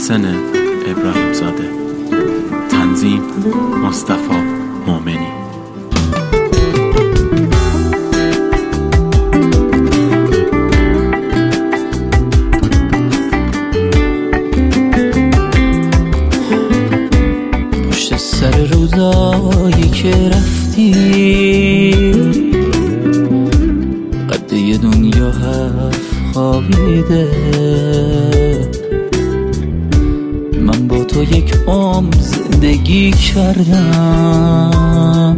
محسن ابراهیم زاده. تنظیم مصطفی مومنی. پشت سر روزایی که رفتی قد یه دنیا حرف خوابیده، من با تو یک عمر زندگی کردم،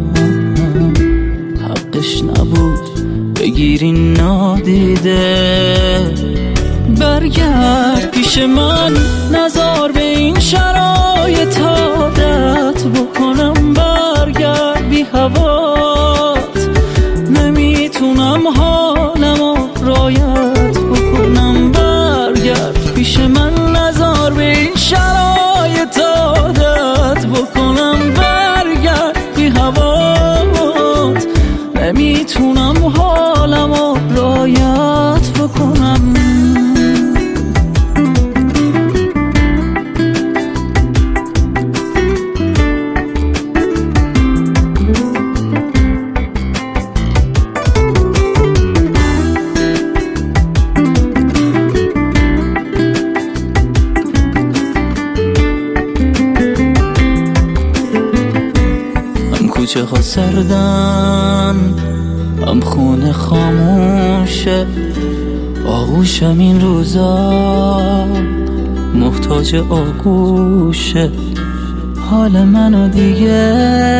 حقش نبود بگیری نادیده. برگرد پیش من، نذار به این شرایط عادت بکنم، برگرد بی هوات، نمیتونم حالمو رعایت بکنم. برگرد پیش من، نذار به این شرایط عادت بکنم، برگرد بی هوات، نمیتونم حالمو رعایت بکنم. کوچه ها سردن، هم خونه خاموشه، آغوشم این روزا محتاج آغوشه. حال منو دیگه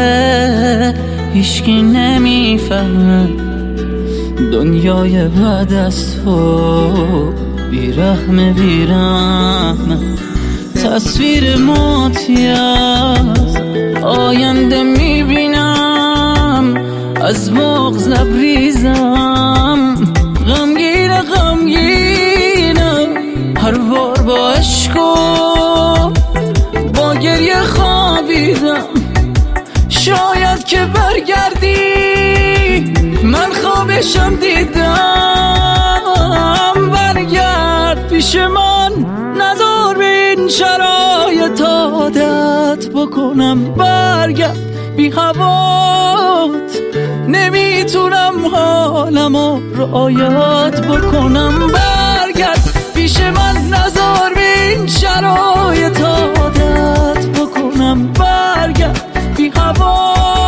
هیچکی نمیفهمه، دنیای بعد از تو بیرحمه بیرحمه. تصویر ماتی از آینده میبینم، از بغض لبریزم، غمگینم هر بار با عشق و با گریه خوابیدم. شاید که برگردی من خوابشم دیدم، برگرد پیش من، نذار به این شرایط عادت بکنم. برگرد بی هوات، نمیتونم حالمو رعایت بکنم. برگرد پیش من، نذار به این شرایط عادت بکنم. برگرد بی هوات،